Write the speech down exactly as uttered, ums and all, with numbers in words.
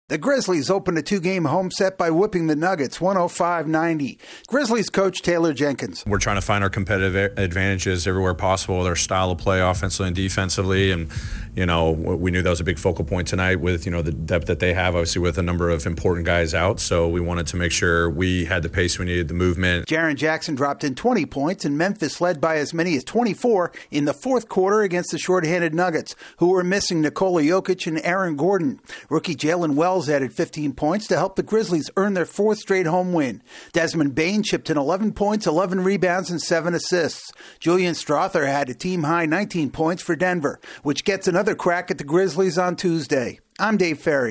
The Grizzlies opened a two-game home set by whipping the Nuggets one oh five ninety. Grizzlies coach Taylor Jenkins. We're trying to find our competitive advantages everywhere possible with our style of play offensively and defensively. And, you know, we knew that was a big focal point tonight with, you know, the depth that they have, obviously with a number of important guys out. So we wanted to make sure we had the pace we needed, the movement. Jaren Jackson dropped in twenty points, and Memphis led by as many as twenty-four in the fourth quarter against the shorthanded Nuggets, who were missing Nikola Jokic and Aaron Gordon. Rookie Jalen Wells added fifteen points to help the Grizzlies earn their fourth straight home win. Desmond Bane chipped in eleven points, eleven rebounds, and seven assists. Julian Strother had a team-high nineteen points for Denver, which gets another crack at the Grizzlies on Tuesday. I'm Dave Ferry.